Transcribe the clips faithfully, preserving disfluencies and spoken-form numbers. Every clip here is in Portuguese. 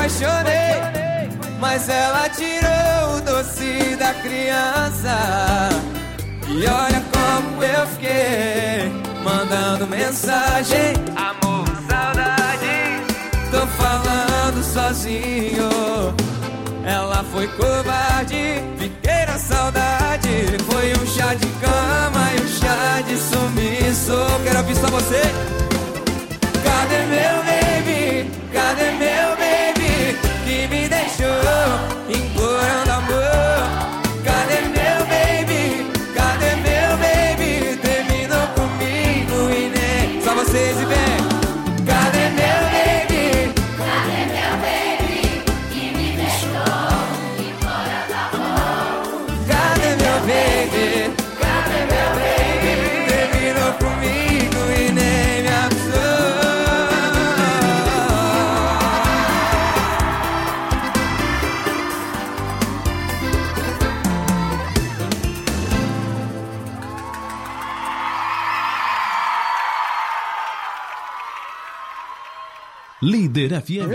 apaixonei, mas ela tirou o doce da criança. E olha como eu fiquei, mandando mensagem: amor, saudade. Tô falando sozinho. Ela foi covarde, fiquei na saudade. Foi um chá de cama e um chá de sumiço. Quero ouvir só você. Cadê meu baby? Cadê meu baby? Que me deixou implorando amor. Cadê meu baby? Cadê meu baby? Terminou comigo e nem só vocês e vem. Cadê meu baby? Cadê meu baby? Que me deixou implorando amor. Cadê meu baby? Cadê meu baby? Terminou comigo e nem me avisou. Líder F M.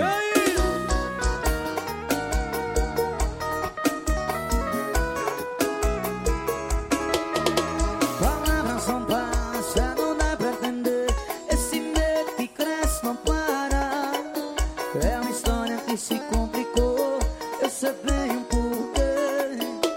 Palavras são passas, não dá pra entender. Esse medo que cresce não para. É uma história que se complicou. Eu sei bem o porquê.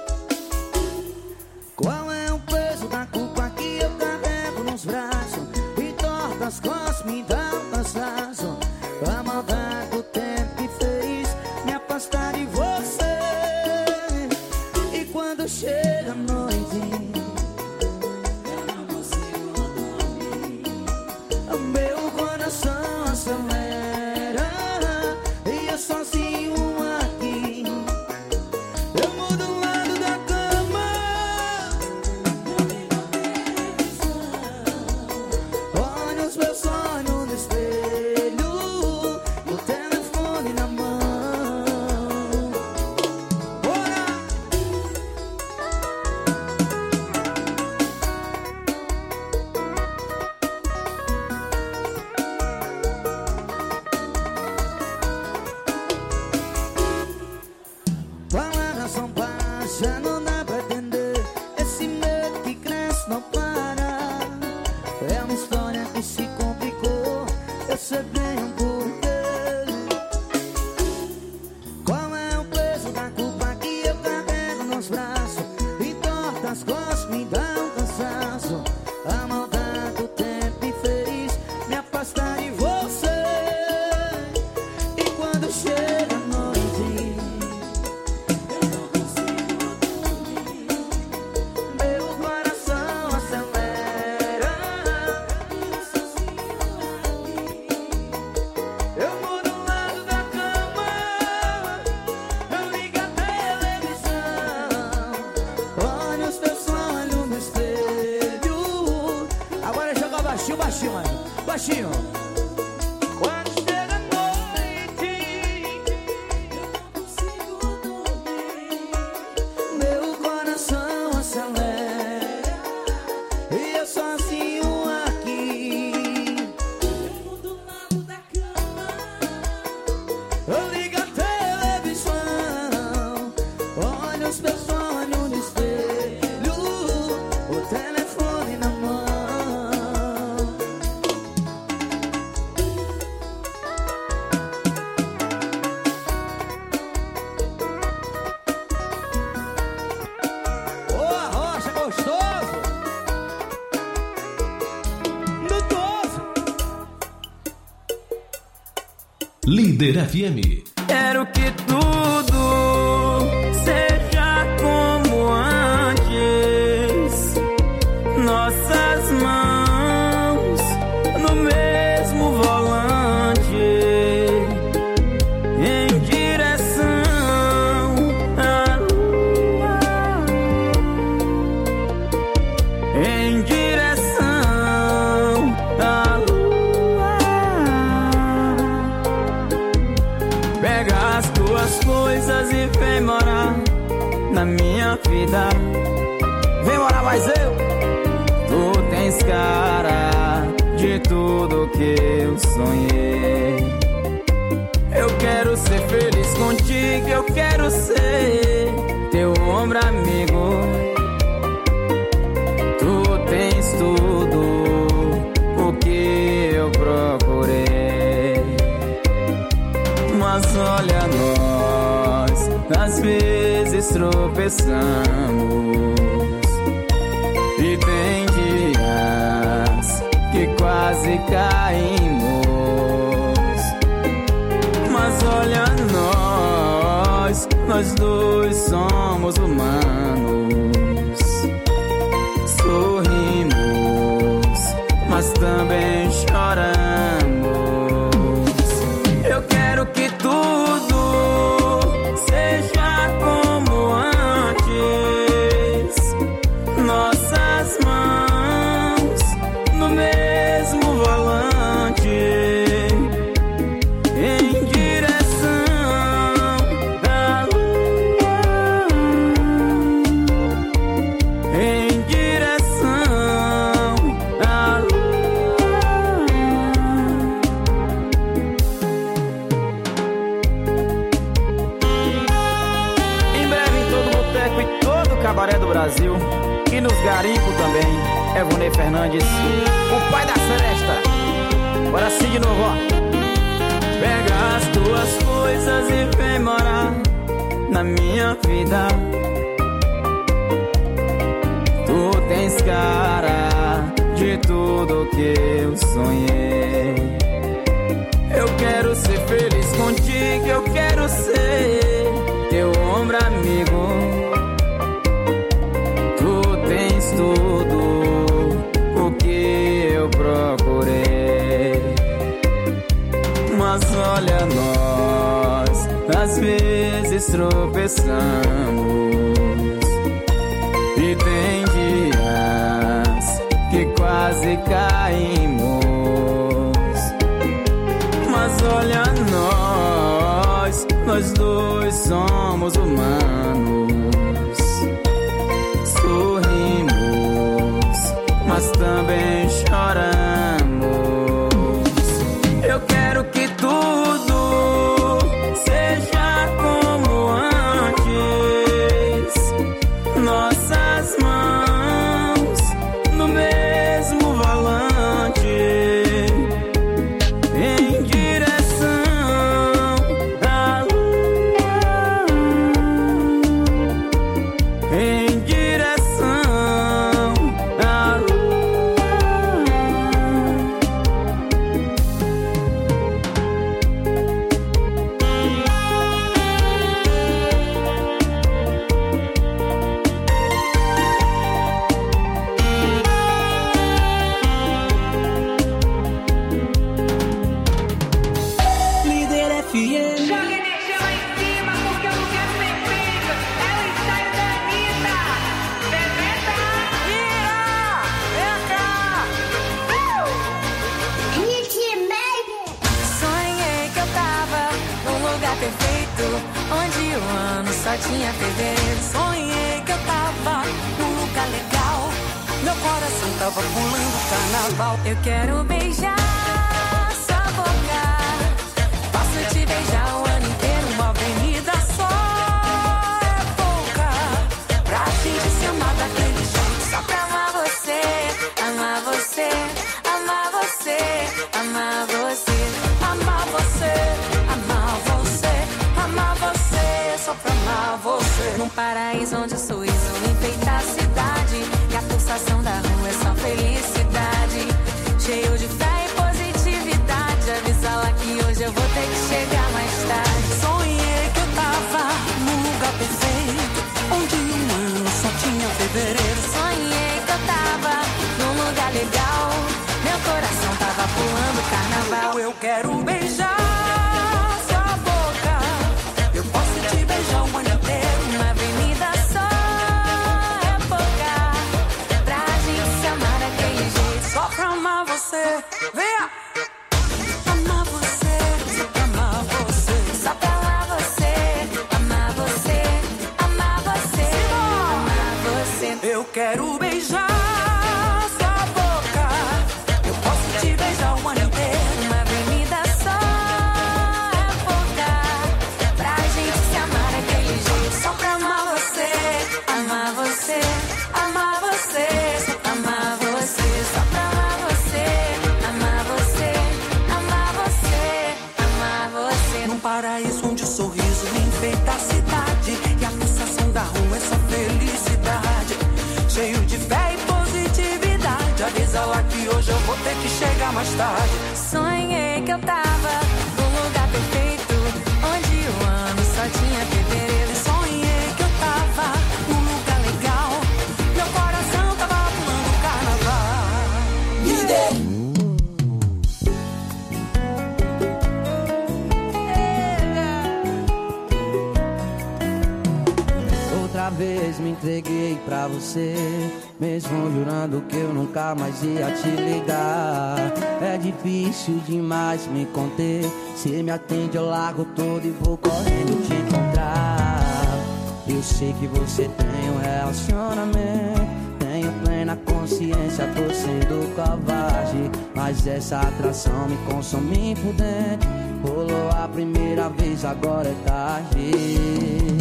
Qual é o peso da culpa que eu carrego nos braços? E torta as costas, me dá um cansaço. A maldade do tempo que fez me afastar de você. E quando chega a noite, eu não consigo dormir. O meu coração acelera e eu sozinho aqui. Eu mudo o lado da cama, eu ligo a televisão, olho os meus sonhos no espelho, o telefone na mão. Bora! Palavras são baixas, não dá pra entender. Esse medo que cresce não para. É uma história que se complicou. Eu sei bem o porquê. Qual é o peso da culpa que eu carrego nos braços? E torta as costas, me dá um cansaço. A maldade do tempo me fez me afastar de você. E quando chega a noite, eu não consigo dormir. Meu coração acelera e eu sozinho aqui. Eu mudo o lado da cama, eu ligo a televisão, olho os teus olhos no espelho. Agora joga baixinho, baixinho, mano. Baixinho. Quando chega a noite, eu não consigo dormir. Meu coração acelera e eu sozinho aqui. Eu mudo o lado da cama, eu ligo a televisão, olho os meus olhos no espelho, o telefone na mão. Boa, Rocha, gostoso! Dudoso! Líder F M. Quero que tudo seja como antes. Nossas mãos no mesmo volante, em direção à lua, em direção à lua. Pega as tuas coisas e vem morar na minha vida. Vem morar mais eu. Tu tens cara de tudo que eu sonhei. Eu quero ser feliz. eu quero ser teu ombro amigo. Tu tens tudo o que eu procurei. Mas olha nós, às vezes tropeçamos. E tem dias que quase caímos. Mas olha nós, nós dois somos humanos. Sorrimos, mas também choramos. Eu quero que tudo seja como antes. Nossas mãos no mesmo volante, em direção à lua, em direção à lua. Em breve em todo boteco e todo cabaré do Brasil, e nos garimpos também, Evonei Fernandes, o pai da festa. Bora assim de novo, ó. Pega as tuas coisas e vem morar na minha vida. Tu tens cara de tudo que eu sonhei. Eu quero ser feliz contigo, eu quero ser teu ombro amigo. Tens tudo o que eu procurei. Mas olha nós, às vezes tropeçamos. E tem dias que quase caímos. Mas olha nós, nós dois somos humanos. Sorrimos, mas também choramos. Eu quero que tudo seja como antes. Nossas mãos no mesmo volante, em direção à lua, em direção à lua. Líder F M. Joga energia lá em cima, porque eu não quero ser feita. É o ensaio da Anitta. Bebeta, ira, vem cá. Hit Baby. Sonhei que eu tava num lugar perfeito, onde o ano só tinha fevereiro. Sonhei que eu tava num lugar legal, meu coração tava pulando carnaval. Eu quero beijar sua boca, posso te beijar o ano inteiro, uma avenida só é pouca pra gente se amar daquele jeito. Só pra amar você, amar você, amar você, amar você, amar você, amar você, amar você, só pra amar você. Num paraíso onde o sorriso enfeita a cidade e a pulsação da rua é só felicidade. Cheio de fé e positividade, avisa lá que hoje eu vou ter que chegar mais tarde. Sonhei que eu tava num lugar perfeito, onde um ano só tinha fevereiro. Sonhei que eu tava num lugar legal, meu coração tava pulando carnaval. Eu quero beijar sua boca, eu posso te beijar o ano inteiro, uma avenida só é pouca pra gente se amar daquele jeito. Só pra amar você, venha! Amar você, só pra amar você, só pra amar você, amar você, amar você, amar você. Eu quero beijar sua boca, eu posso te beijar o ano inteiro, uma avenida só é pouca pra gente se amar paraíso onde o sorriso enfeita a cidade e a sensação da rua é só felicidade. Cheio de fé e positividade. Avisa lá que hoje eu vou ter que chegar mais tarde. Sonhei que eu tava num lugar perfeito, onde o ano só tinha fevereiro. E sonhei que eu tava num lugar legal, meu coração tava pulando carnaval. Líder! Outra vez me entreguei pra você, mesmo jurando que eu nunca mais ia te ligar. É difícil demais me conter, se me atende eu largo tudo e vou correndo te encontrar. Eu sei que você tem um relacionamento, tenho plena consciência, tô sendo covarde, mas essa atração me consome por dentro. Rolou a primeira vez, agora é tarde.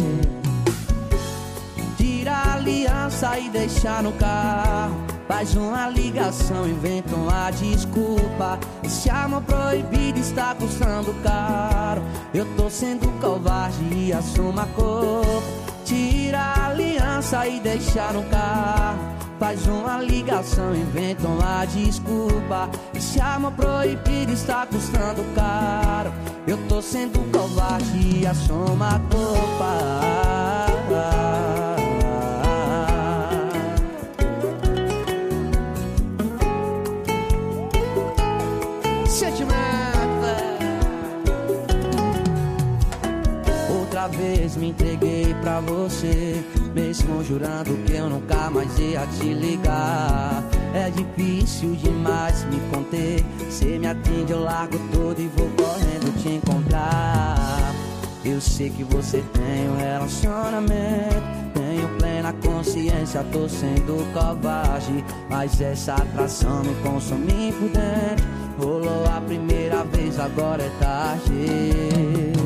Tira a aliança e deixa no carro, faz uma ligação, inventa uma desculpa. Esse amor proibido está custando caro, eu tô sendo covarde e assumo a culpa. Tira a aliança e deixa no carro, faz uma ligação, inventa uma desculpa. Esse amor proibido está custando caro, eu tô sendo covarde e assumo a culpa. Outra vez me entreguei pra você, mesmo jurando que eu nunca mais ia te ligar. É difícil demais me conter, cê me atende eu largo tudo e vou correndo te encontrar. Eu sei que você tem um relacionamento, tenho plena consciência, tô sendo covarde, mas essa atração me consome por dentro. Rolou a primeira vez, agora é tarde.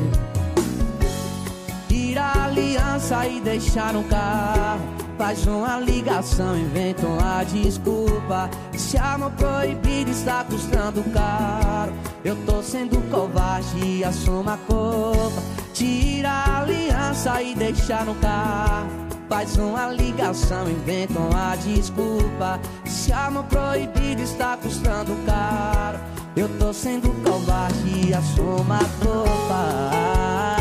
Tira a aliança e deixa no carro, faz uma ligação, inventa uma desculpa. Esse amor proibido está custando caro, eu tô sendo covarde e assumo a culpa. Tira a aliança e deixa no carro, faz uma ligação, inventa uma desculpa. Esse amor proibido está custando caro, eu tô sendo covarde e assumo a culpa.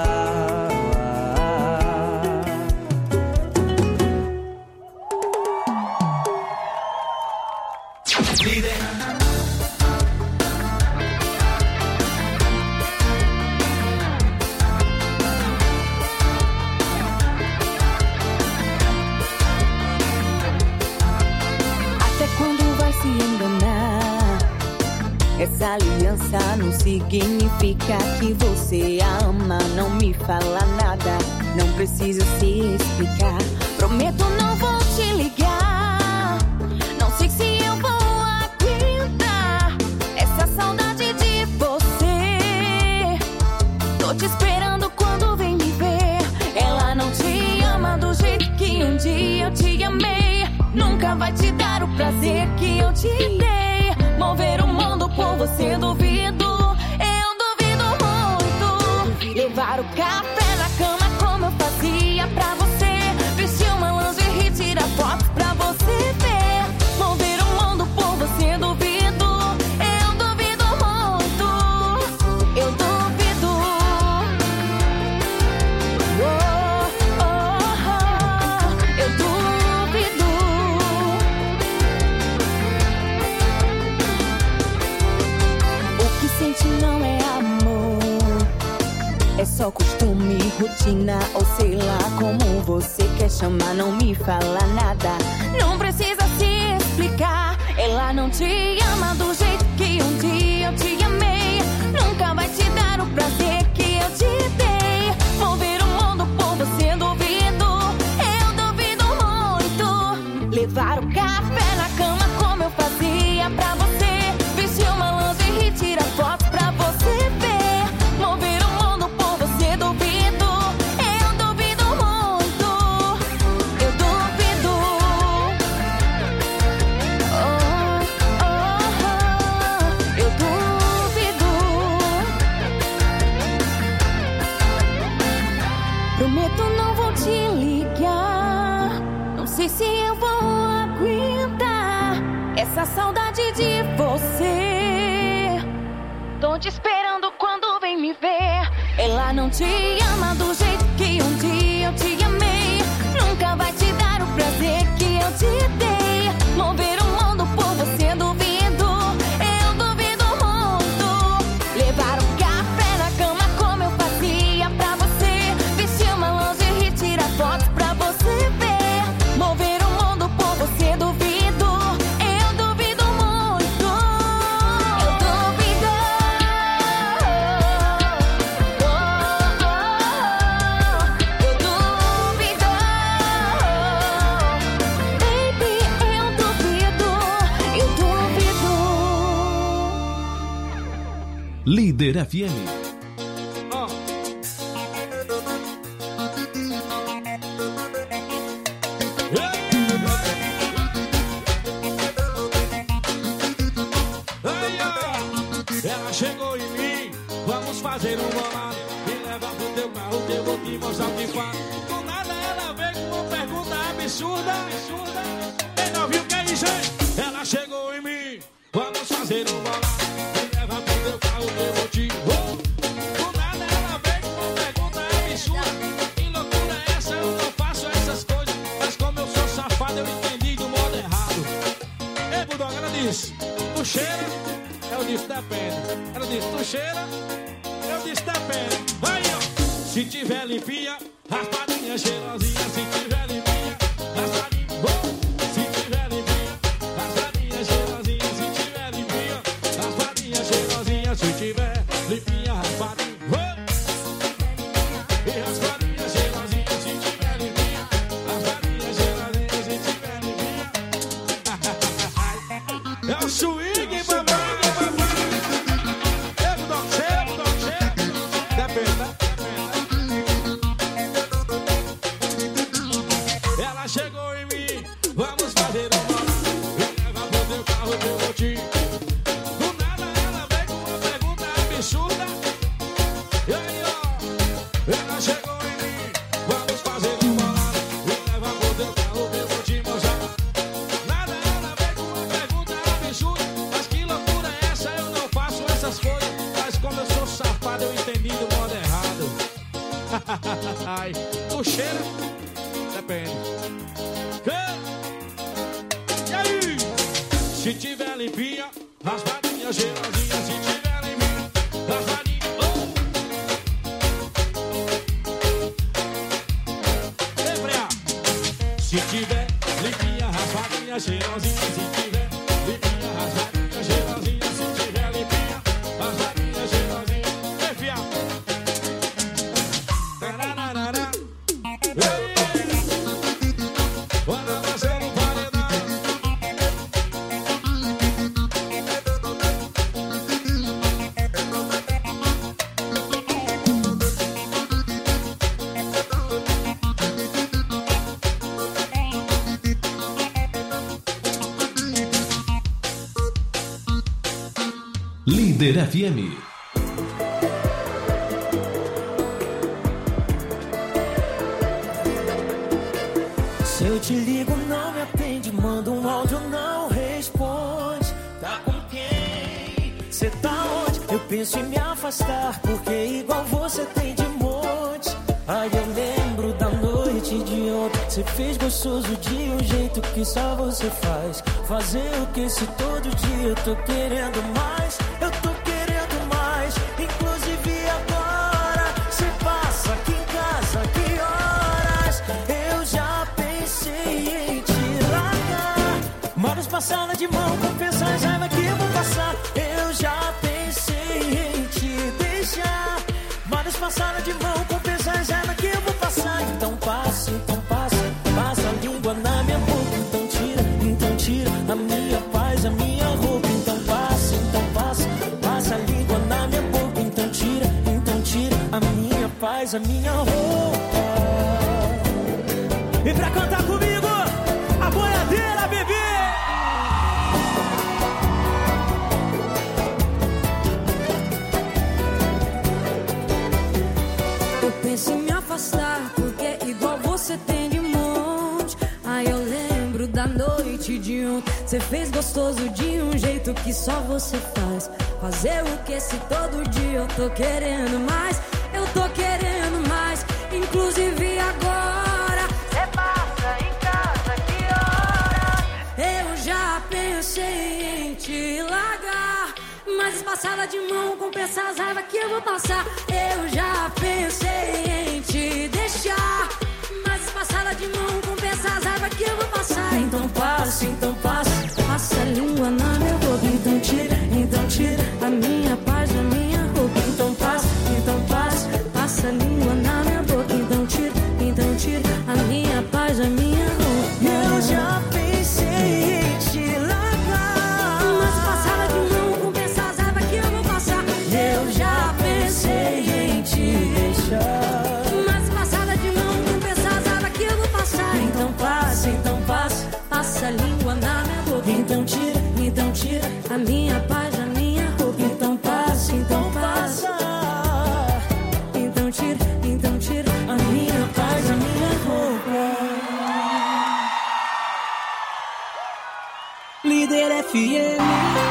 Essa aliança não significa que você a ama. Não me fala nada, não precisa se explicar. Prometo não vou te ligar, não sei se eu vou aguentar essa saudade de você. Tô te esperando quando vem me ver. Ela não te ama do jeito que um dia eu te amei. Nunca vai te dar o prazer que eu te dei. Mover o mundo por você, duvido, eu duvido muito. Levar o café na cama como eu fazia pra você. Vestir uma lingerie e tirar fotos pra você ver. Mover o mundo por você, duvido, eu duvido muito. Eu duvido. Oh, oh, oh, eu duvido. Sente não é amor, é só costume, rotina ou sei lá como você quer chamar. Não me fala nada, não precisa se explicar. Ela não te ama do jeito que um dia eu te amei. Nunca vai te dar o prazer que eu te dei. Mover o mundo por você, duvido, eu duvido muito. Levar o café na cama como eu fazia pra você. Vestir uma lingerie e tirar fotos pra você ver. Mover o mundo por você, duvido, eu duvido muito. Eu duvido. Oh, oh, oh, eu duvido. sei se eu vou aguentar essa saudade de você. Tô te esperando quando vem me ver. Ela não te ama do jeito que um dia eu te amei. Nunca vai te dar o prazer que eu te dei. Mover o mundo por você, duvido. Eu duvido muito. Levar um café na cama como eu fazia pra você. Vestir uma lingerie e tirar fotos pra você ver. Mover o mundo por você, duvido. Eu duvido muito. Eu duvido. Oh, oh, oh. Eu duvido. Baby, eu duvido. Eu duvido. Líder F M. Ela chegou em mim, vamos fazer um bolado. Me leva pro teu carro que eu vou te mostrar o que faz. Do nada ela veio com uma pergunta absurda, absurda. Quem não viu o que é isso, hein? Ela chegou em mim, vamos fazer um bolado. Me leva pro teu carro que eu vou te... Oh! Do nada ela veio com uma pergunta absurda. Que loucura é essa? Eu não faço essas coisas. Mas como eu sou safado, eu entendi do modo errado. Ei, Bulldog, ela disse, tu cheira? Eu disse, depende. Ela disse, tu cheira? Eu disse, depende. Aí, ó. Se tiver limpinha, raspadinha cheirosinha. Se tiver limpinha, raspadinha. Oh! Se tiver limpinha, raspadinha cheirosinha. Se tiver limpinha, raspadinha cheirosinha. Se tiver limpinha, raspadinha. Oh! E raspadinha cheirosinha. Se tiver limpinha, raspadinha cheirosinha. Se tiver limpinha. É o swing, papai. Ela chegou em mim, vamos fazer um bolado. Me leva pro teu carro que eu vou te... Do nada ela veio com uma pergunta absurda. E aí, ó, ela chegou em mim, vamos fazer um bolado. Me leva pro teu carro que eu vou te mostrar. Nada ela veio com uma pergunta absurda. Mas que loucura é essa? Eu não faço essas coisas. Mas como eu sou safado, eu entendi do modo errado. Ai, tu cheira? Depende. E aí? Se tiver limpinha, raspadinha cheirosinha. Se tiver limpinha, raspadinha. Oh! Ei, Freia. Se tiver limpinha, raspadinha cheirosinha. Se tiver limpinha, raspadinha cheirosinha. Se tiver limpinha, raspadinha cheirosinha. Ei, Fia. Tararara. Ei! Bora fazer um paredão. Líder F M. Se eu te ligo, não me atende. Manda um áudio, não responde. Tá com quem? Cê tá onde? Eu penso em me afastar, porque igual você tem de monte. Aí eu lembro da noite de ontem. Cê fez gostoso de um jeito que só você faz. Fazer o que se todo dia eu tô querendo mais. Eu tô querendo mais. Inclusive agora cê passa aqui em casa, que horas? Eu já pensei em te largar. Moras passada de mão, compensa as raiva que eu vou passar. Eu já pensei em te deixar. Moras passada de mão, compensa as raiva que eu vou passar. Então passa, então passa. Passa a língua na minha boca. Então tira, então tira a minha paz, a minha roupa. Então passa, então passa. Passa a língua na minha boca. Então tira, então tira a minha paz, a minha roupa. E pra cantar comigo, a boiadeira, bebê! Eu penso em me afastar, porque igual você tem de monte. Aí eu lembro de ontem. Cê fez gostoso de um jeito que só você faz. Fazer o que se todo dia eu tô querendo mais. Eu tô querendo mais, inclusive agora. Cê passa em casa, que hora? Eu já pensei em te largar, mas passada de mão compensa as raivas que eu vou passar. Eu já pensei em te deixar, mas passada de mão compensa as raivas que eu vou passar. Então passa, então passa, passa a língua na minha boca. Então tira, então tira a minha paz da minha roupa. Então passa, então passa, passa a língua na minha boca. Então tira, então tira a minha paz da minha roupa. Eu já pensei em te largar, mas passada de mão compensa as raivas que eu vou passar. eu já pensei em te deixar, mas passada de mão compensa as raivas que eu vou passar. então passa, então passa, Passa a língua na minha boca. então tira, Então tira a minha paz da minha roupa. Então passa, então passa. Então tira, então tira a minha paz, a minha roupa. Líder F M.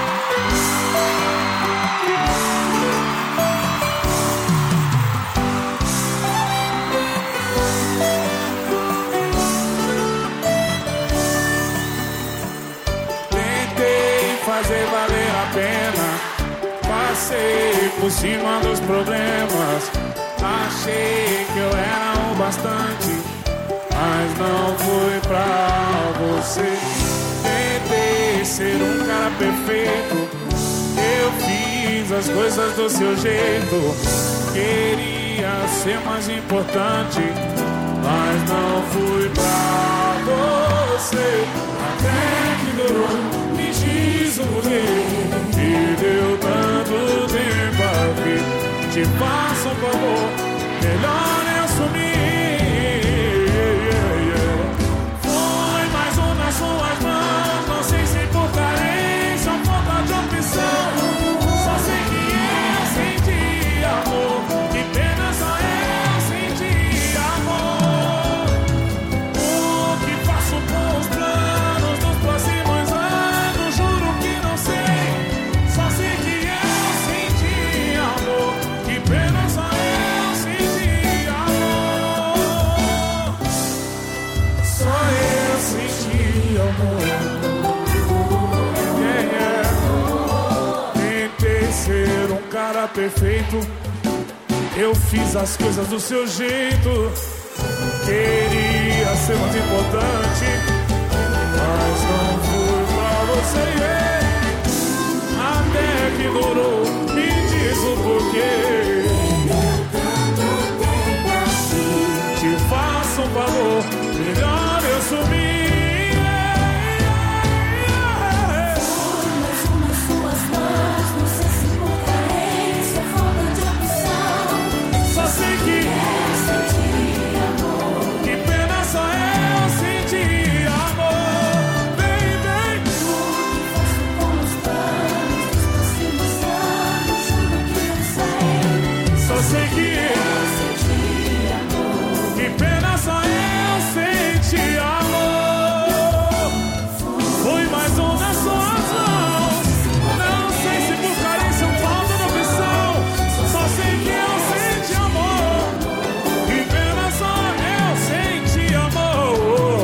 Tentei fazer valer a pena, passei por cima dos problemas. Achei que eu era o bastante, mas não fui pra você. Tentei ser um cara perfeito, eu fiz as coisas do seu jeito. Queria ser mais importante, mas não fui pra você. Até que durou, me diz o porquê, que deu tanto tempo aqui. Te faço um favor, melhor eu sumir. Foi mais um nas suas mãos, não sei se por carência ou falta de opção. Só sei que eu senti amor, que pena só eu senti amor. O que faço com os planos dos próximos anos, juro que não sei. Só sei que eu senti amor, que pena só eu senti amor. Só eu senti amor. Yeah, yeah. Tentei ser um cara perfeito, eu fiz as coisas do seu jeito. Queria ser mais importante, mas não fui pra você. Yeah. Até que durou, me diz o porquê. Te faço um favor, melhor eu sumir. Só sei que que pena só eu senti amor. Vem, vem. Só sei que que pena só eu senti amor. Fui mais um nas suas mãos, não sei se por carência ou falta de opção. Só sei que eu senti amor, que pena só eu senti amor.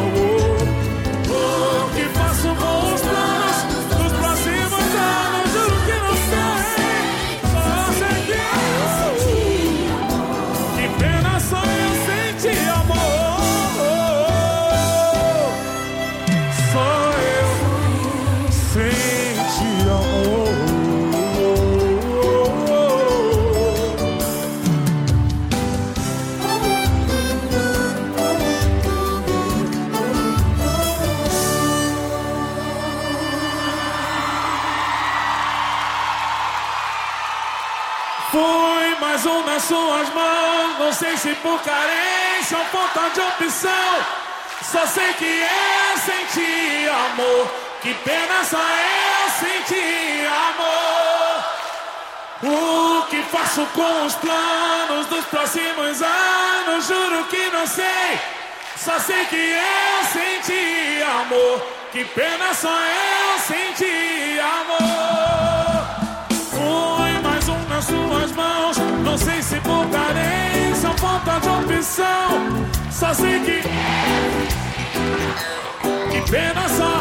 O que faço com os planos dos próximos anos, juro que não sei. Só sei que que pena só eu senti amor. Só eu senti amor. Fui mais um nas suas mãos, não sei se por carência ou falta de opção. Só sei que eu senti amor, que pena só eu senti amor. O que faço com os planos dos próximos anos, juro que não sei. Só sei que eu senti amor, Que pena só eu senti amor. Foi mais um nas suas mãos. Não sei se por carência ou falta de opção. Só sei que Que pena só.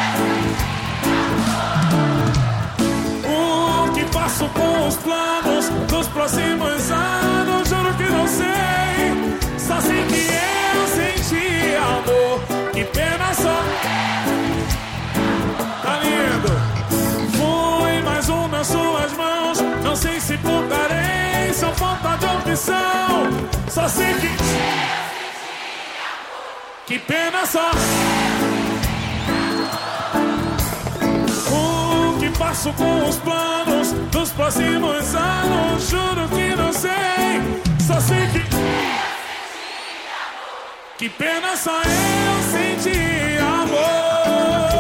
O que faço com os planos dos próximos anos? Juro que não sei. Só sei que eu senti amor. Que pena só. Tá lindo. Fui mais um nas suas mãos. Não sei se por carência ou falta de opção. Só sei que Que pena só. O que faço com os planos dos próximos anos? Juro que não sei. Só sei que Que pena só eu senti amor.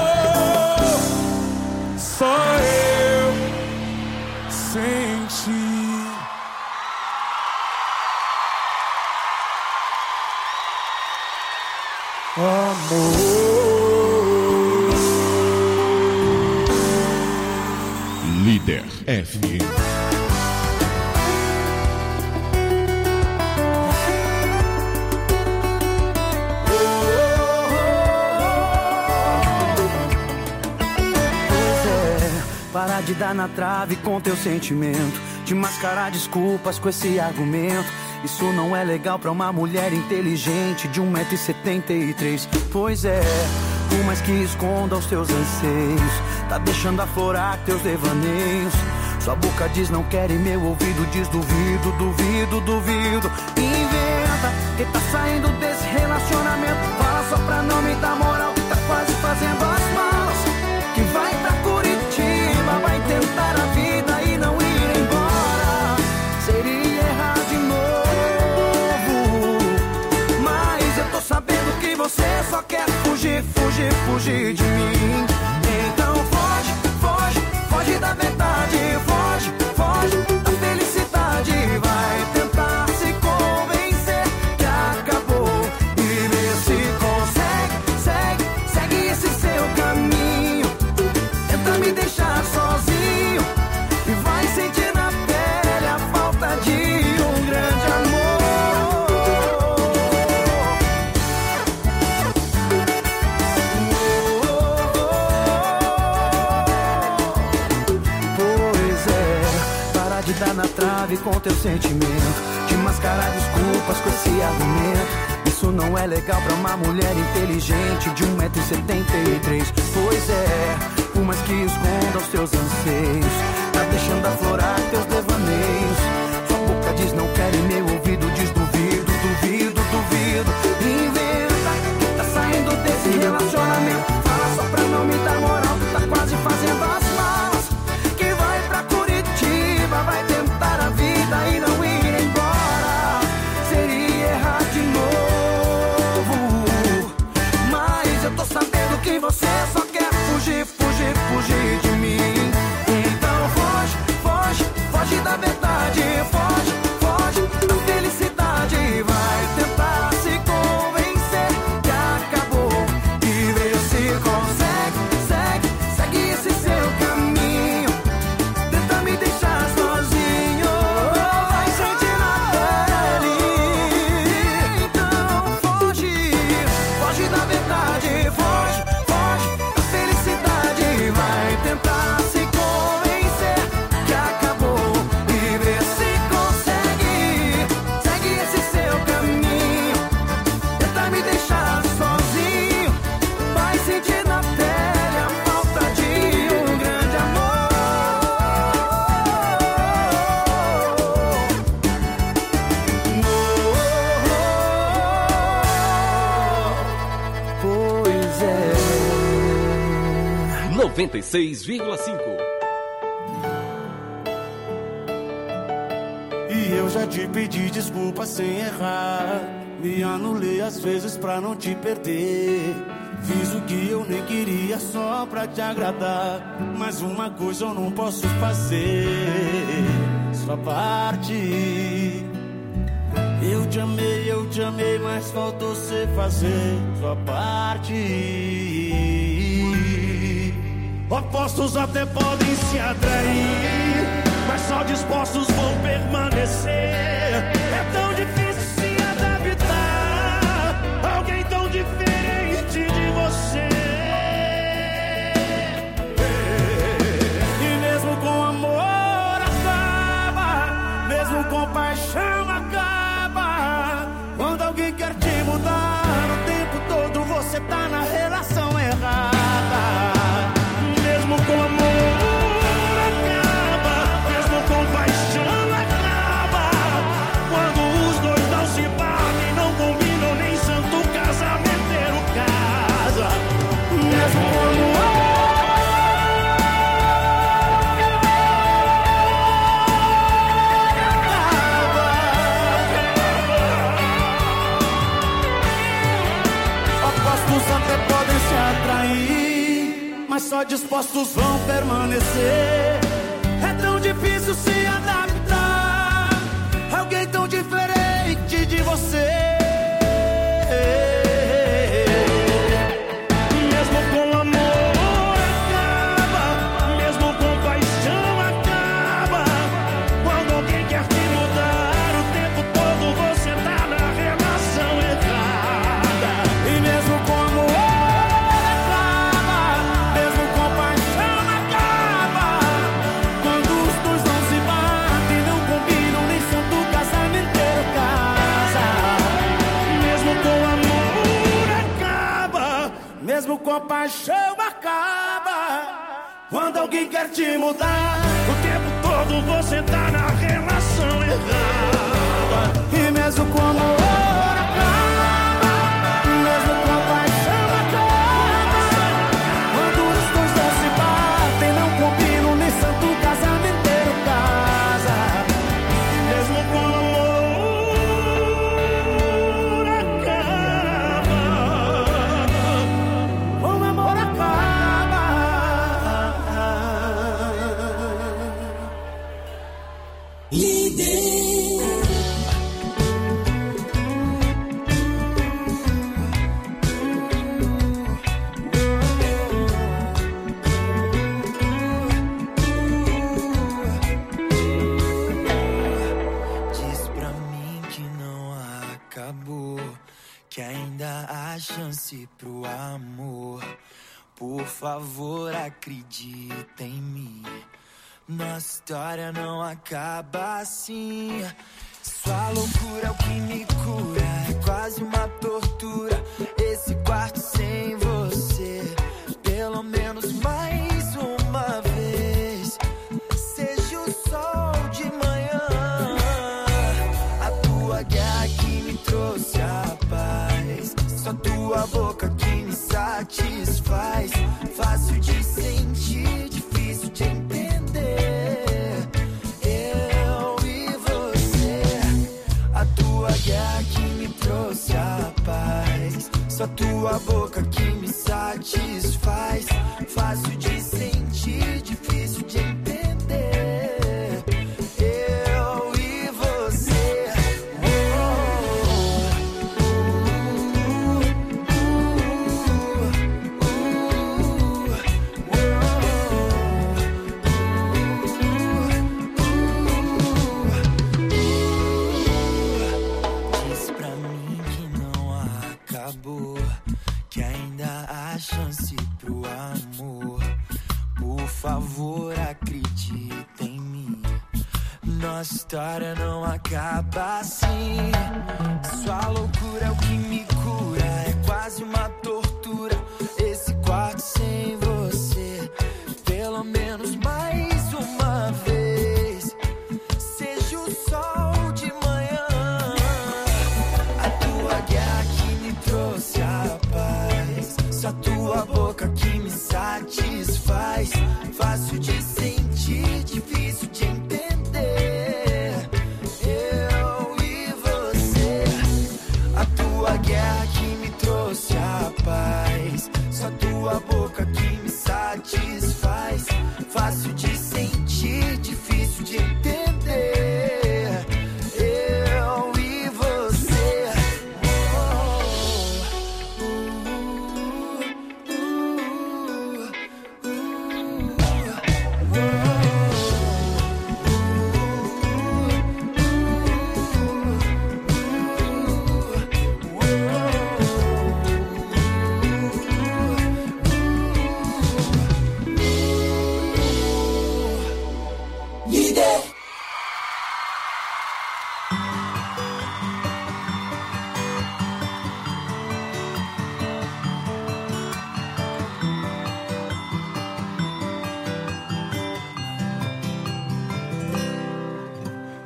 Só eu senti amor. Líder F M. Parar de dar na trave com teu sentimento, de mascarar desculpas com esse argumento. Isso não é legal pra uma mulher inteligente de um metro e setenta e três. Pois é, por mais que esconda os teus anseios, tá deixando aflorar teus devaneios. Sua boca diz não quer e meu ouvido diz duvido, duvido, duvido. Inventa que tá saindo desse relacionamento. Fala só pra não me dar moral, que tá quase fazendo as malas. Que vai pra Curitiba, vai tentar a vida e não ir embora. Seria errar de novo, mas eu tô sabendo que você só quer fugir, fugir, fugir de mim. Então foge, foge, foge da verdade. Foge, foge da felicidade. Vai tentar se convencer que acabou e ver se consegue. Segue, segue esse seu caminho. Tenta me deixar sozinho e vai sentir na pele a falta de um grande amor. Pois é, para de dar na trave com teu sentimento, de mascarar desculpas com esse argumento. Isso não é legal pra uma mulher inteligente de um metro e setenta e três. Pois é, por mais que esconda os teus anseios, tá deixando aflorar teus devaneios. Sua boca diz não quer e meu ouvido diz duvido, duvido, duvido. Inventa que tá saindo desse relacionamento. Fala só pra não me dar moral, que tá quase fazendo as malas. Que vai pra Curitiba, vai tentar a vida e não ir embora. Seria errar de novo, mas eu tô sabendo que você só quer fugir, fugir, fugir de mim. Então foge, foge, foge da verdade. Foge, foge da felicidade. Vai tentar se convencer que acabou e ver se consegue. Segue, segue esse seu caminho. Tenta me deixar sozinho. Vai sentir na pele. Então foge, foge da verdade. Foge, foge da felicidade. Vai tentar se convencer que acabou e ver se consegue. Segue esse seu caminho. Tenta me deixar sozinho. Vai sentir na pele a falta de um grande amor. Pois é. noventa e seis vírgula cinco. E eu já te pedi desculpa sem errar. Me anulei às vezes pra não te perder. Fiz o que eu nem queria só pra te agradar. Mas uma coisa eu não posso fazer, sua parte. Eu te amei, eu te amei, mas faltou você fazer sua parte. Opostos até podem se atrair, mas só dispostos vão permanecer. É tão difícil se adaptar a alguém tão diferente de você. E mesmo com amor acaba, mesmo com paixão acaba. Quando alguém quer te mudar, o tempo todo você tá na relação errada. Mesmo com amor acaba, mesmo com paixão acaba. Quando os dois não se batem, não combinam, nem santo casamenteiro casa. Mesmo com amor acaba. Opostos até podem se atrair, mas só dispostos vão permanecer. É tão difícil se adaptar a alguém tão diferente de você. Mesmo com amor acaba, mesmo com paixão acaba. Quando alguém quer te mudar, o tempo todo você tá na relação errada. E mesmo com amor mesmo com paixão acaba. Quando alguém quer te mudar, o tempo todo você tá na relação errada. E mesmo com amor acaba, mesmo com paixão acaba. Quando os dois não se batem, não combinam, nem santo casamenteiro casa. Mesmo com amor chance pro amor. Por favor, acredita em mim. Nossa história não acaba assim. Sua loucura é o que me cura, é quase uma tortura. Esse quarto sem você, pelo menos mais uma vez. Seja o sol de manhã, a tua guerra que me trouxe a paz. Só tua boca que me satisfaz. Fácil de sentir, difícil de entender. Eu e você, a tua guerra que me trouxe a paz. Só tua boca que me satisfaz. Fácil de sentir, difícil de entender. Eu e você. Que ainda há chance pro amor. Por favor, acredita em mim. Nossa história não acaba assim. Sua loucura é o que me cura, é quase uma tortura. Esse quarto sem você, pelo menos mais uma vez. Seja o sol de manhã, a tua guerra que me trouxe a paz. Só tua boca que me satisfaz. Fácil de sentir, difícil de entender. Eu e você, a tua guerra que me trouxe a paz. Só tua boca que me satisfaz. Fácil de sentir, difícil de entender. Eu e você. Oh, uh, uh,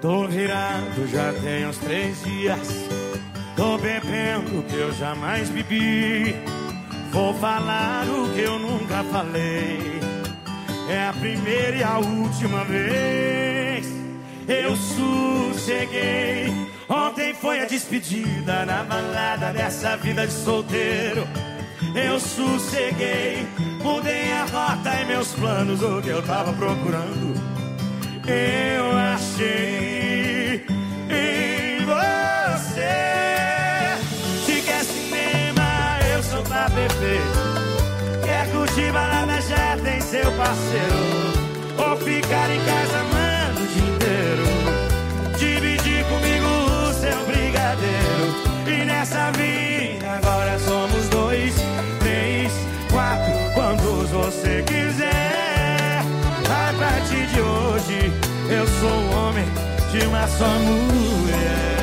Tô virado já tem uns três dias. Tô bebendo o que eu jamais bebi. Vou falar o que eu nunca falei. É a primeira e a última vez. Eu sosseguei. Ontem foi a despedida na balada dessa vida de solteiro. Eu sosseguei. Mudei a rota e meus planos, o que eu tava procurando eu achei em você. Se quer cinema, eu sou pra perfeito. Quer curtir balada, já tem seu parceiro. Ou ficar em casa amando o dia inteiro. Dividir comigo o seu brigadeiro. E nessa vida agora somos dois, três, quatro, quantos você quiser. A partir de hoje eu sou um homem de uma só mulher.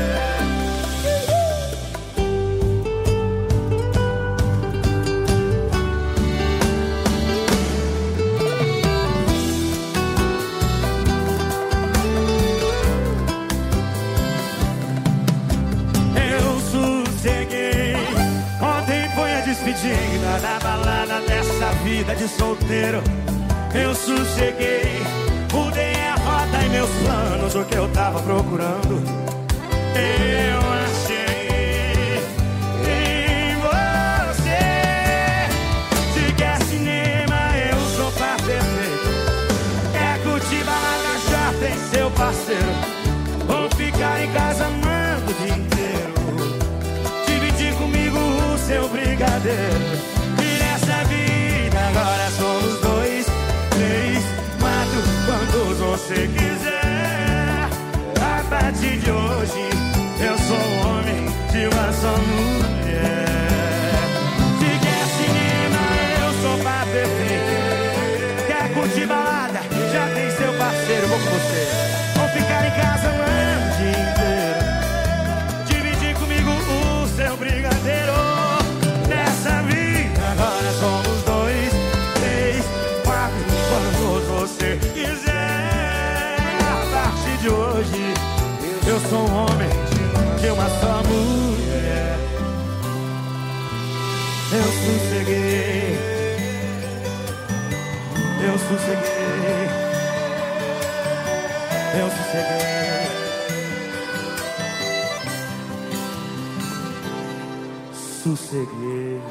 Despedida da balada dessa vida de solteiro. Eu sosseguei, mudei a rota e meus planos, o que eu tava procurando eu achei em você. Se quer cinema, eu sou pra perfeito. Quer curtir balada, já tem seu parceiro. Vou ficar em casa amando o dia inteiro. Dividir comigo o seu brigadeiro. E nessa vida agora somos dois, três, quatro, quantos você quiser. A partir de hoje eu sou um homem de uma só mulher. Se quer cinema, eu sou pra perfeito. Quer curtir balada, já tem seu parceiro. Vou com você. Vou ficar em casa amando o dia inteiro. Dividir comigo o seu brigadeiro. Nessa vida agora somos dois, três, quatro, quantos você quiser. A partir de hoje eu sou um homem de uma só mulher. Eu sosseguei. Eu sosseguei. Eu sosseguei. Sosseguei.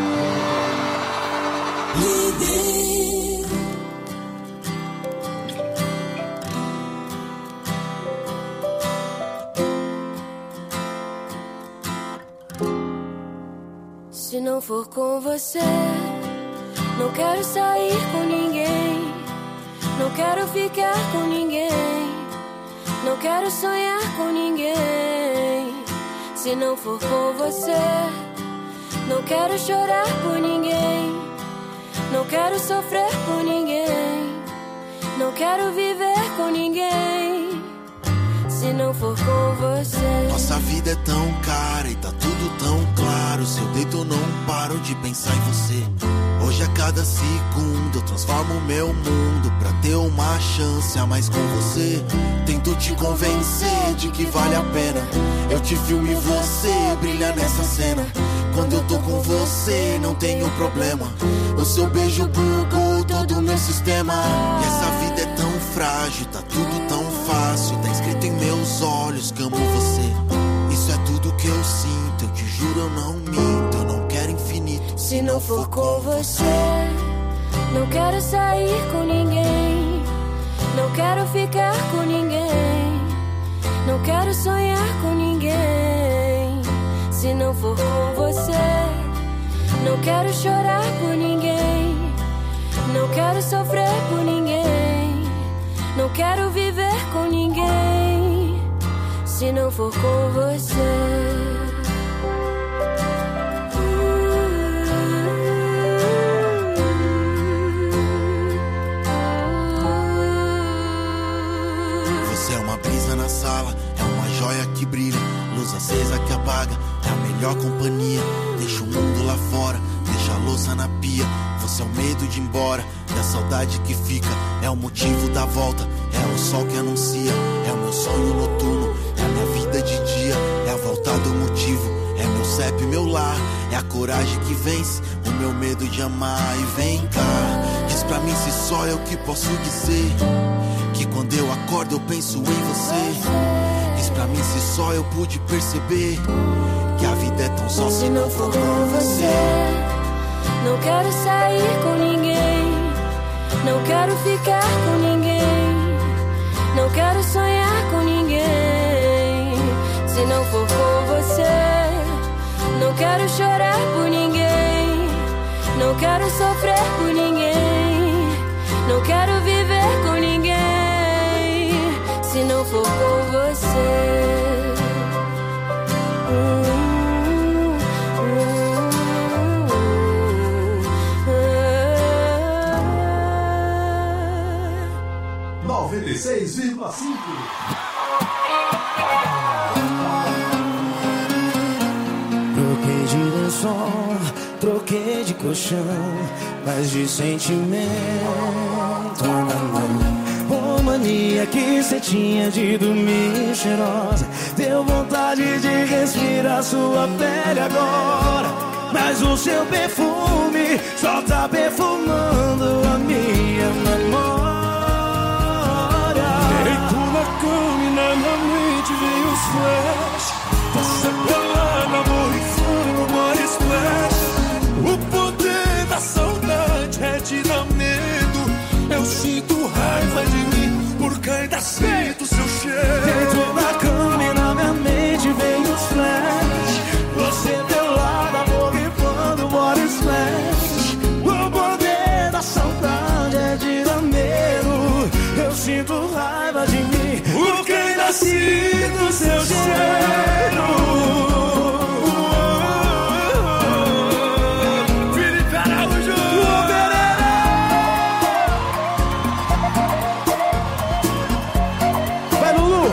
Se não for com você, não quero sair com ninguém. Não quero ficar com ninguém. Não quero sonhar com ninguém. Se não for com você, não quero chorar por ninguém. Não quero sofrer por ninguém. Não quero viver com ninguém. Se não for com você. Nossa vida é tão cara e tá tudo tão claro. Se eu deito eu não paro de pensar em você. Hoje a cada segundo eu transformo o meu mundo pra ter uma chance a mais com você. Tento te convencer de que vale a pena. Eu te filmo e você brilha nessa cena. Quando eu tô com você não tenho problema. O seu beijo bugou todo o meu sistema. E essa vida é tão frágil, tá tudo tão fácil. Tá escrito em meus olhos que amo você. Isso é tudo que eu sinto, eu te juro eu não minto. Eu não quero infinito se não for com você. Não quero sair com ninguém. Não quero ficar com ninguém. Não quero sonhar com ninguém. Se não for com você. Não quero chorar por ninguém. Não quero sofrer por ninguém. Não quero viver com ninguém. Se não for com você. Na sala, é uma joia que brilha, luz acesa que apaga, é a melhor companhia. Deixa o mundo lá fora, deixa louça na pia. Você é o medo de ir embora, e a saudade que fica é o motivo da volta. É o sol que anuncia, é o meu sonho noturno, é a minha vida de dia, é a volta do motivo. É meu C E P, meu lar, é a coragem que vence o meu medo de amar. E vem cá, diz pra mim se só eu que posso dizer que quando eu acordo eu penso em você. Diz pra mim se só eu pude perceber que a vida é tão só se não for com você. Não quero sair com ninguém, não quero ficar com ninguém, não quero sonhar com ninguém. Se não for com você, não quero chorar por ninguém, não quero sofrer por ninguém, não quero viver com ninguém. Se não for com você. noventa e seis vírgula cinco. Troquei de lençol, troquei de colchão, mas de sentimento na mão. Ô mania que cê tinha de dormir cheirosa, deu vontade de respirar sua pele agora. Mas o seu perfume só tá perfumando a minha memória. Deito na cama e na minha mente vem os flash. Você pelada, borrifando no body splash. O poder da saudade é te dar medo. Eu sinto raiva de mim, porque ainda sinto seu cheiro. Deito na cama e na minha mente vem os flash. Você pelada, borrifando body splash. O poder da saudade é te dar medo. Eu sinto raiva de mim, porque ainda sinto seu cheiro. Felipe Araújo. Vai, Lulu.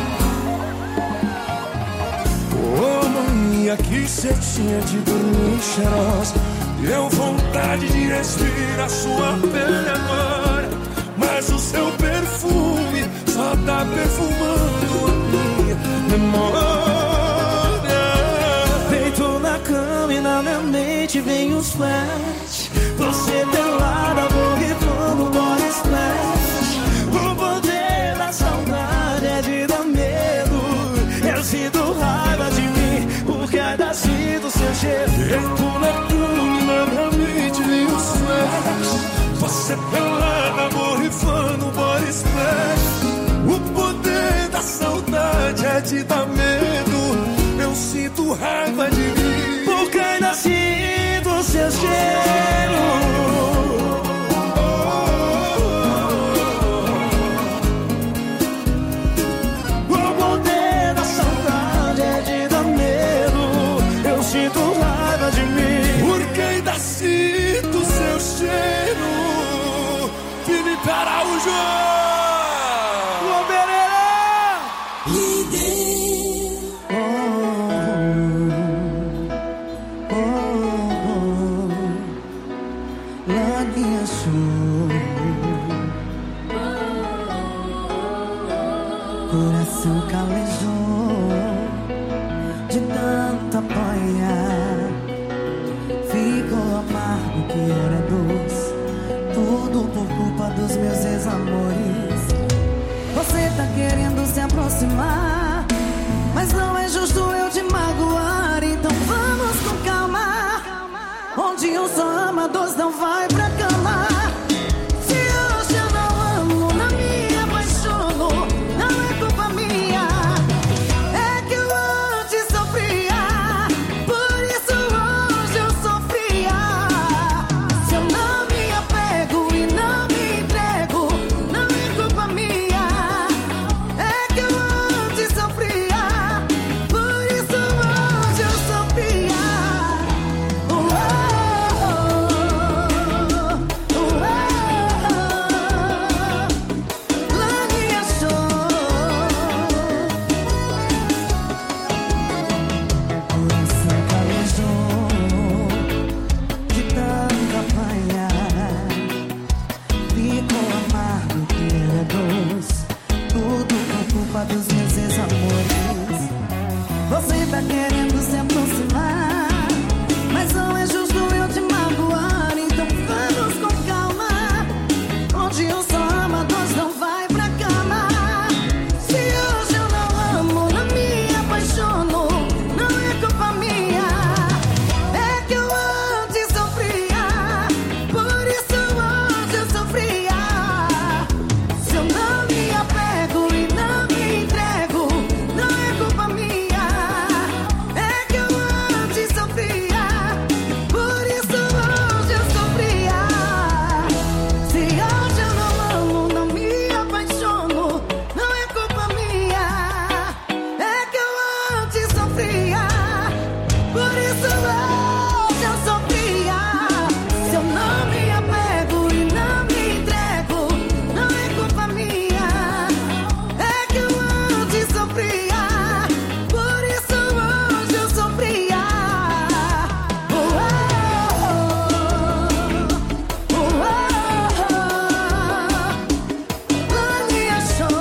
Ô mania que cê tinha de dormir cheirosa, deu vontade de respirar sua pele agora. Mas o seu perfume só tá perfumando a minha memória. Deito na cama e na minha mente vem os flash. Você pelada, borrifando body splash. O poder da saudade é de dar medo. Eu sinto raiva de mim, porque ainda sinto seu cheiro. Deito na cama e na minha mente vem os flash. Você pelada, borrifando body splash. O poder da saudade é te dar medo. Eu sinto raiva de mim, porque ainda sinto seu cheiro. O poder da saudade é te dar medo. Eu sinto raiva de mim, porque ainda sinto seu cheiro. Felipe Araújo. Ô Pereira. Líder. Oh, oh, oh. Laguinha Sul. Coração calejou de tanto apanhar. Ficou amargo que era doce, tudo por culpa dos meus ex-amores. Você tá querendo se aproximar, mas não é justo eu te magoar. Então vamos com calma, onde um só ama, dois não vai pra cama. Se hoje eu não amo, não me apaixono, não é culpa minha. É que eu antes sofria, por isso hoje eu sofria. Se eu não me apego e não me entrego, não é culpa minha. É que eu antes sofria, por isso hoje eu sofria. Oh, oh, oh, oh. querendo se aproximar, mas não é justo eu te magoar. Então vamos com calma, onde um só ama, dois não vai pra cama. Se hoje eu não amo, não me apaixono, não é culpa minha, é que eu antes sofria, por isso hoje eu sofria. Se eu não me apego e não me entrego, não é culpa minha, é que eu antes sofria, por isso hoje eu sofria. Se hoje eu não amo, não me apaixono, não é culpa minha, é que eu antes sofria, por isso hoje eu sofria. Se eu não me apego e não me entrego, não é culpa minha, é que eu antes sofria, por isso hoje eu sofria. Oh, oh, oh, oh, Lania Show.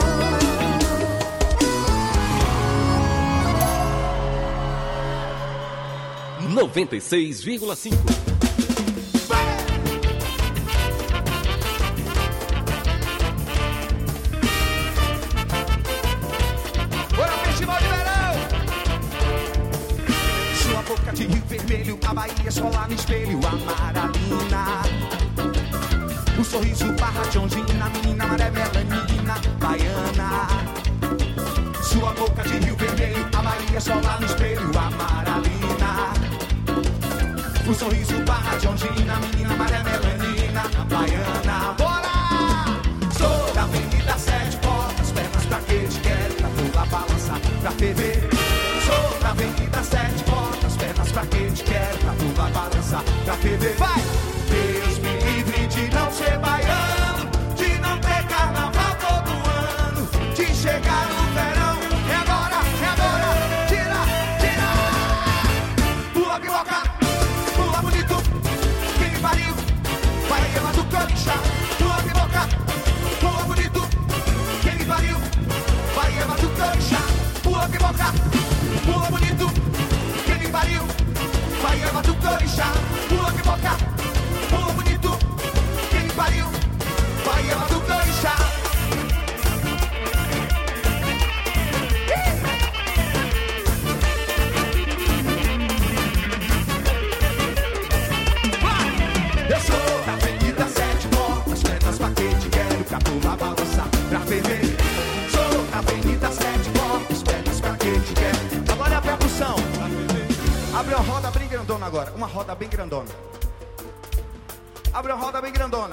noventa e seis vírgula cinco. Bora, festival de verão! Sua boca de rio vermelho, a Bahia só lá no espelho, amaralina. O sorriso barra de ondina, menina maré melanina, baiana. Sua boca de rio vermelho, a Bahia só lá no espelho, amaralina. O sorriso barra de ondina, menina maré melanina, baiana. Bora! Sou da Avenida Sete Portas, pernas pra que te quero, pra pular, balançar, pra ferver. Sou da Avenida Sete Portas, pernas pra que te quero, pra pular, balançar, pra ferver. Vai! Deus me livre de não ser baiano, de não ter carnaval todo ano, de chegar no verão. É agora, é agora, tira, tira! Pula piroca, pula bonito, quem me pariu, vai levar do canichá. Pula piroca, pula bonito, quem me pariu, vai levar do canichá. Pula piroca, pula bonito, quem me pariu, vai levar do canichá. Pula piroca, pula bonito, quem me pariu, vai levar do canichá. Eu sou da Avenida Sete Portas, pernas pra que te quero, pra pular, balançar, pra ferver. Sou da Avenida Sete Portas, pernas pra que te quero. Agora é a percussão. Abre uma roda bem grandona agora, uma roda bem grandona. Abre uma roda bem grandona.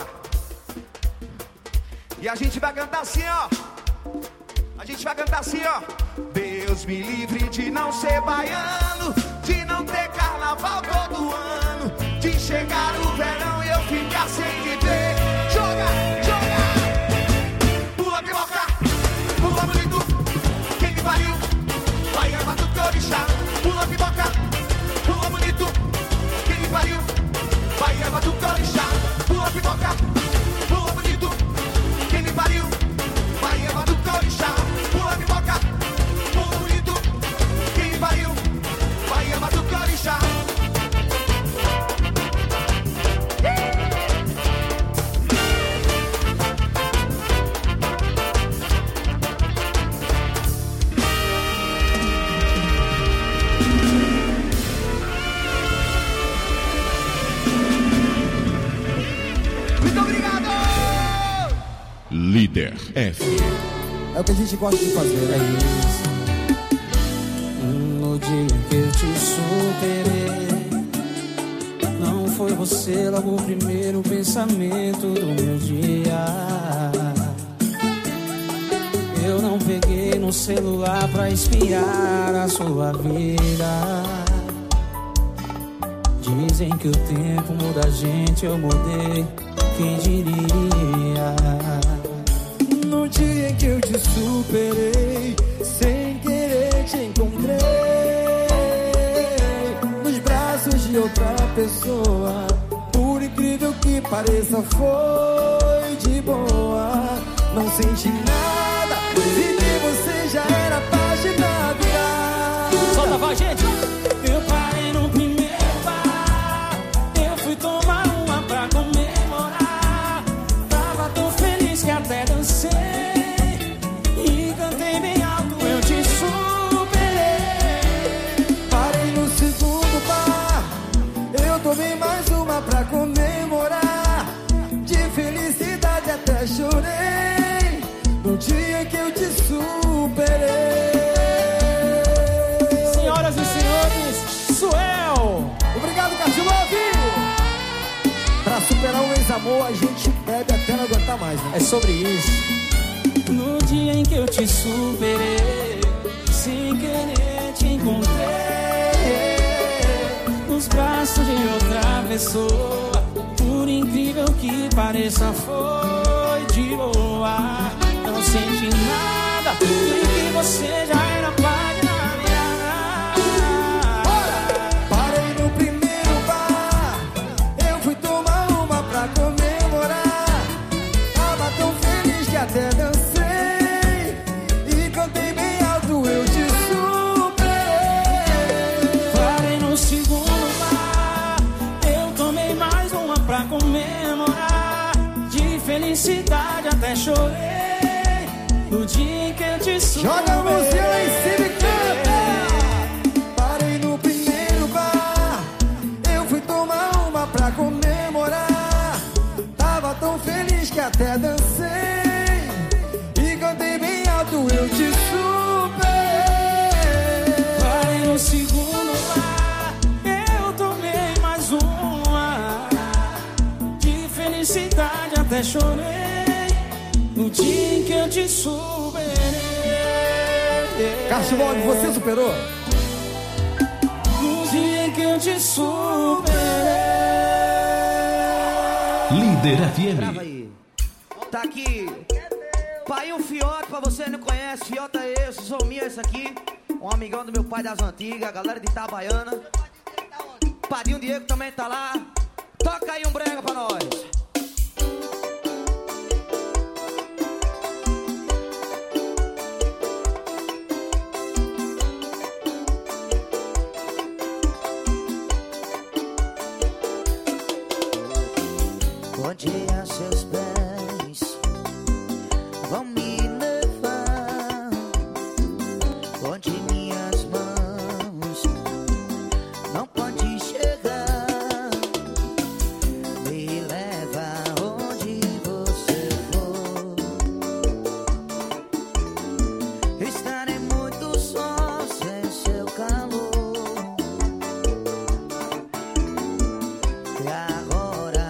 E a gente vai cantar assim, ó. A gente vai cantar assim, ó. Deus me livre de não ser baiano, de não ter carnaval todo ano, de chegar o verão e eu ficar sem viver. Joga, joga. Pula piroca, pula bonito, quem me pariu, vai levar do canichá. Pula piroca, pula bonito, quem me pariu, vai levar do canichá. Pula piroca, pula bonito, quem me pariu, vai levar do canichá. Pula piroca, pula bonito, quem me pariu, vai levar do canichá. Muito obrigado! Líder F. É o que a gente gosta de fazer, é isso. No dia que eu te superei, não foi você logo o primeiro pensamento do meu dia. Eu não peguei no celular pra espiar a sua vida. Dizem que o tempo muda a gente, eu mudei, quem diria? No dia em que eu te superei, sem querer te encontrei nos braços de outra pessoa. Por incrível que pareça, foi de boa. Não senti nada, e de você já era página virada. segunda, vai, gente. Eu parei no primeiro bar, eu fui tomar uma pra comemorar. Tava tão feliz que até dancei e cantei bem alto, eu te superei. Parei no segundo bar, eu tomei mais uma pra comemorar. De felicidade até chorei no dia que eu te superei. Senhoras e senhores, Suel. Obrigado, Cachimove. Pra superar um ex-amor, a gente bebe até não aguentar mais, né? É sobre isso. No dia em que eu te superei, sem querer te encontrei nos braços de outra pessoa. Por incrível que pareça, foi de boa. Não senti nada, nem que você já era página minha. Parei no primeiro bar, eu fui tomar uma pra comemorar. Tava tão feliz que até dancei e cantei bem alto, eu te superei. Parei no segundo bar, eu tomei mais uma pra comemorar. De felicidade até chorei no dia em que eu te superei. Joga a mãozinha lá em cima e canta. Parei no primeiro bar, eu fui tomar uma pra comemorar. Tava tão feliz que até dancei e cantei bem alto, eu te superei. Parei no segundo bar, eu tomei mais uma. De felicidade até chorei no dia em que eu te superei. Cachimove, você superou? No dia em que eu te superei. Líder F M. Grava aí. Tá aqui. Pai, um Fiote, pra você não conhece, Fiota é esse, sou minha esse aqui. Um amigão do meu pai das antigas, a galera de Itabaiana. Padinho Diego também tá lá. Toca aí um brega pra nós. Onde a seus pés vão me levar, onde minhas mãos não podem chegar. Me leva onde você for. Estarei muito só sem seu calor. E agora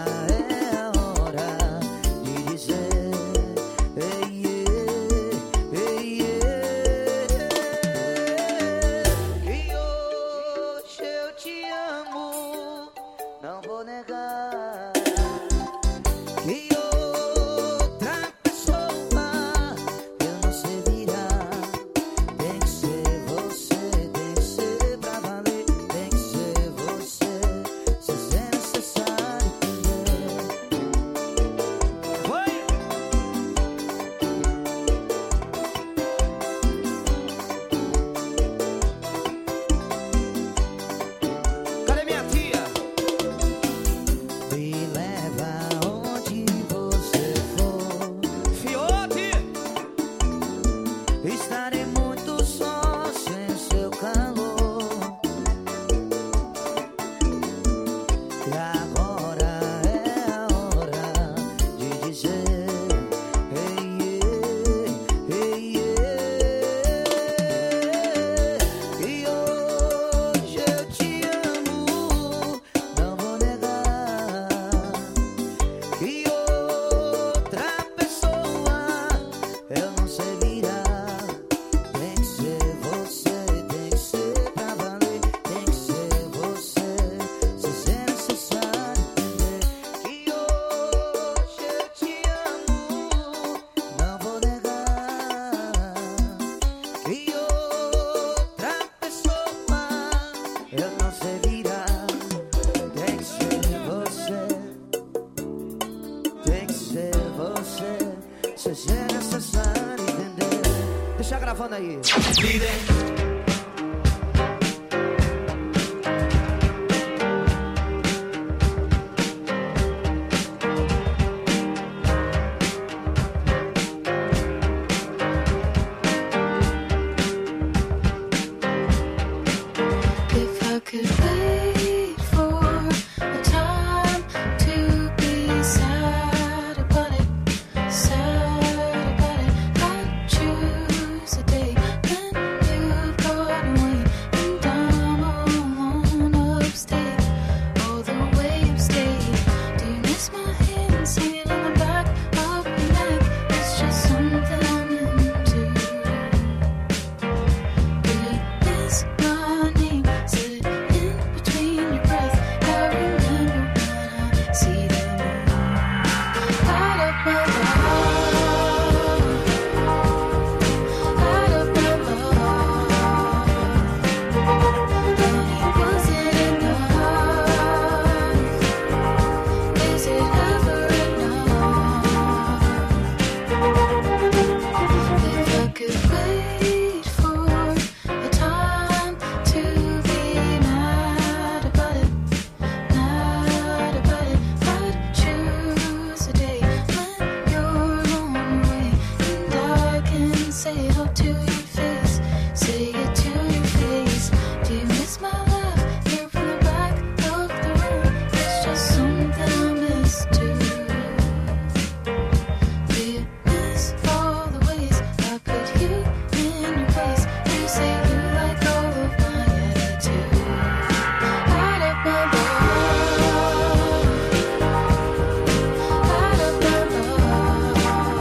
Deixa gravando aí. Líder. could wait for a time to be sad about it, sad about it. I'd choose a day when you've gone away and I'm alone upstate, all the way upstate. Do you miss my hands hanging in the back of your neck? It's just something I'm into. Do you miss my name? Said it in between your breath. I remember when I see the moon light up my love, light up my love. Honey, was it enough? Is it ever enough? If I could wait for a time to be mad about it, mad about it, I'd choose a day when you're gone away and I can say it all to your face, say it to your face. Do you miss my laugh here from the back of the room? It's just something I miss too. Do you miss all the ways I put you in your place? You say you like all of my attitude. Light up my love, light up my love.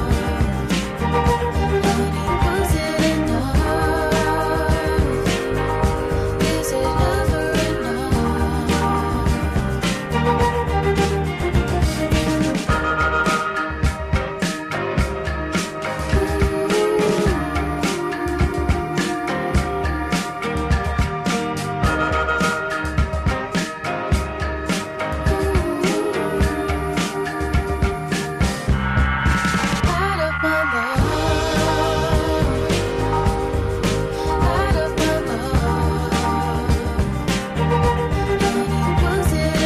Honey, was it enough? Is it ever Light up my love, light up my love. Honey, was it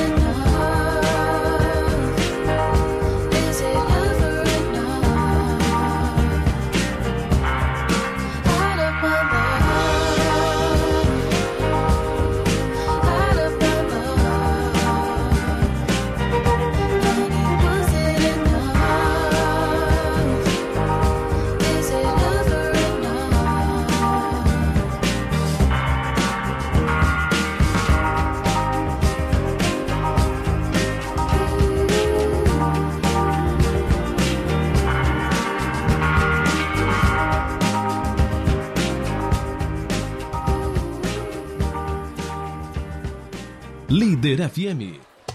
enough? Is it ever enough? Light up my love, light up my love. Honey, was it enough? Is it ever Líder F M.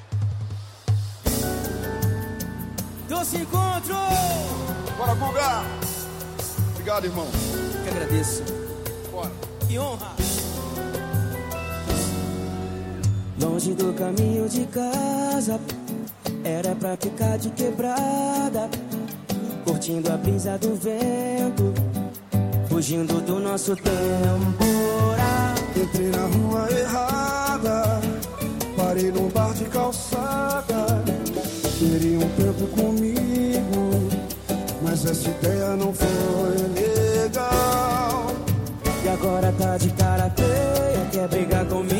Doce encontro! Bora, Guga! Obrigado, irmão. Que agradeço. Bora. Que honra! Longe do caminho de casa, era pra ficar de quebrada, curtindo a brisa do vento, fugindo do nosso temporal. Entrei na rua errada, parei num bar de calçada. Queria um tempo comigo, mas essa ideia não foi legal. E agora tá de cara feia, quer brigar comigo?